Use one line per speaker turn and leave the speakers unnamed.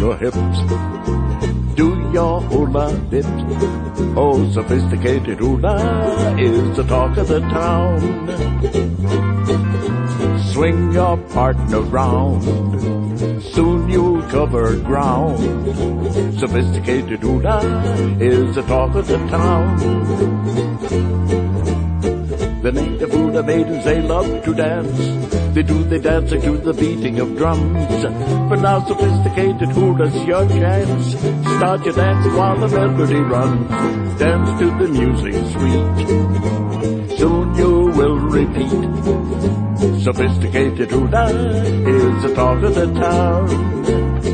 your hips. Do your hula dip. Oh, sophisticated hula is the talk of the town. Swing your partner round, soon you'll cover ground. Sophisticated hula is the talk of the town. The native hula maidens, they love to dance. They do their dancing to the beating of drums. But now sophisticated hula's your chance. Start your dancing while the melody runs. Dance to the music sweet, soon you will repeat. Sophisticated hula is the talk of the town.